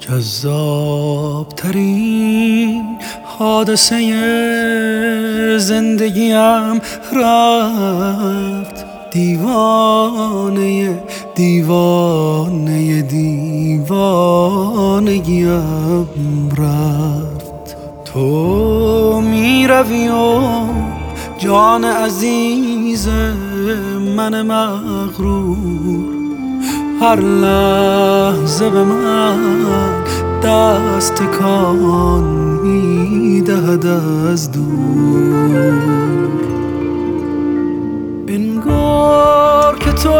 جذابترین حادثه زندگیم رفت، دیوانه دیوانه دیوانگیم رفت. تو می روی و جان عزیز من مغرور هر لحظه به من دست تکان می‌دهد از دور. انگار که تو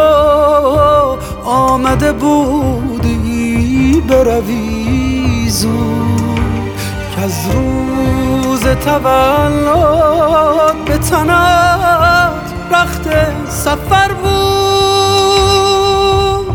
آمده بودی بروی زود، که از روز تولد به تنت رخت سفر بود.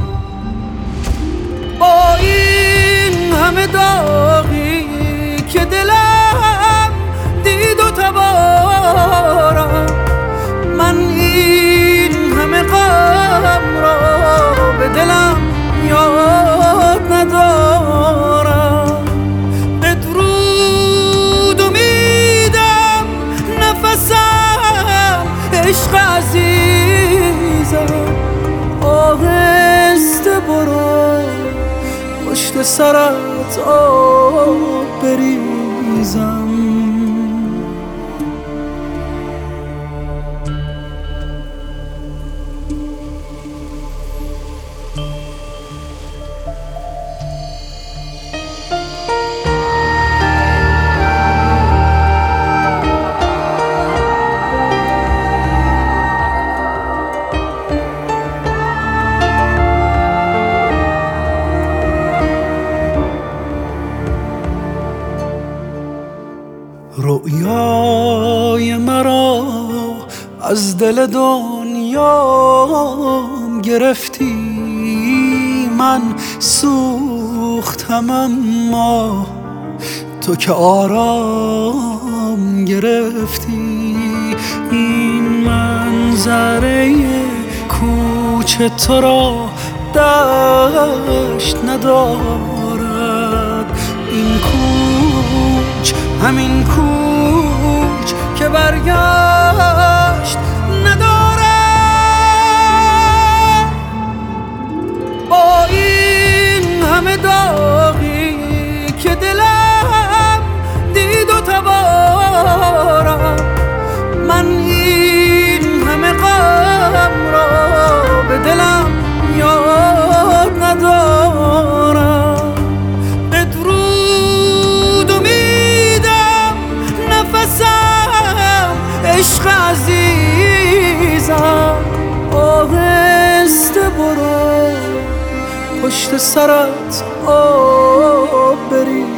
با این همه داغی که دلم دید و تبارم، من این همه غم را به دلم یاد ندارم. بدرود امیدم نفسم عشق عزیزم، آهسته برو پشت سرت آب بریزم. رؤیای مرا از دل دنیام گرفتی، من سوختم اما تو که آرام گرفتی. این منظره کوچه تو را دشت ندارد، این کوچ همین کوچ که برگشت ندارد. با این همه داغی که دلم دید و تبارم، من این همه غم را به دلم یاد ندارم. عشق عزیزم، آهسته برو پشت سرت آب بریزم.